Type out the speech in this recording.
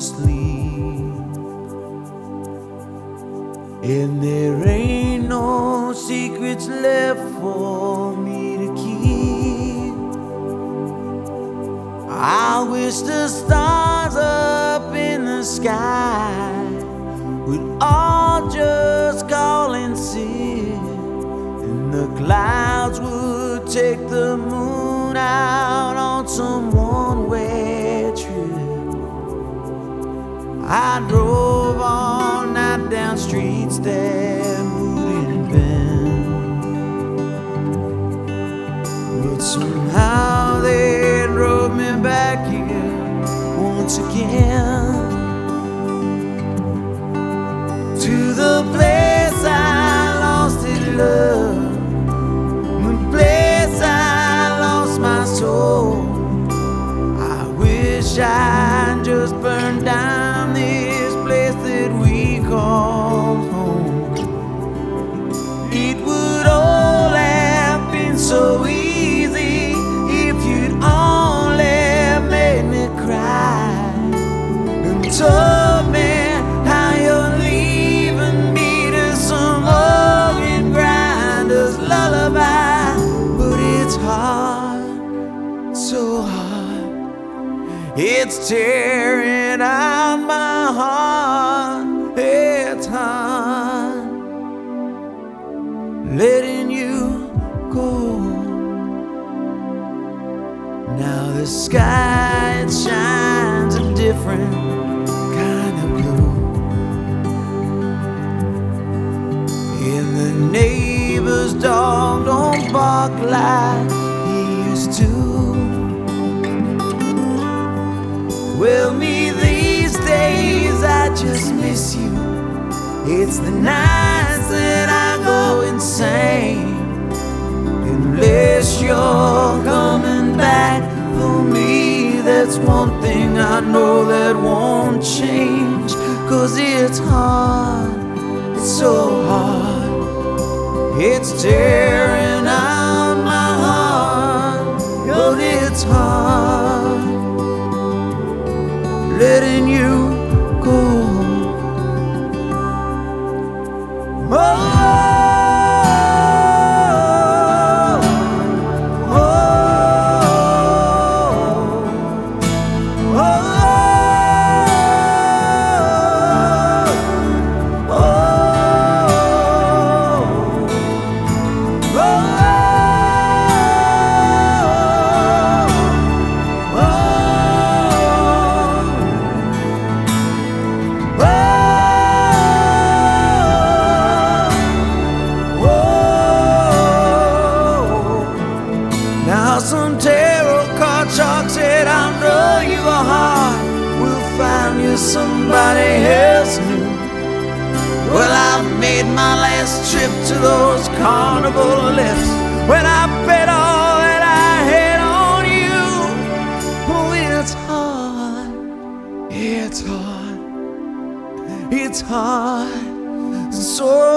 sleep. And there ain't no secrets left for me to keep. I wish the stars up in the sky would all just call and sit, and the clouds would take the moon out on some one-way trip. I drove all night down streets that wouldn't bend, but somehow they drove me back here once again, to the place I lost in love, the place I lost my soul. I wish I'd just burned down this place that we call home. It would all have been so easy if you'd only made me cry and told me how you're leaving me to some organ grinder's lullaby. But it's hard, so hard, it's tearing out my heart. It's hard letting you go. Now the sky, it shines a different kind of blue, and the neighbor's dog don't bark like he used to. Well, me these days, I just miss you. It's the nights that I go insane, unless you're coming back for me. That's one thing I know that won't change, 'cause it's hard, it's so hard, it's tearing out my heart. But it's hard letting you go. Oh, some tarot card chalk said, I know you are hard, we'll find you somebody else new. Well, I've made my last trip to those carnival lifts when I bet all that I had on you. Oh, it's hard, it's hard, it's hard, so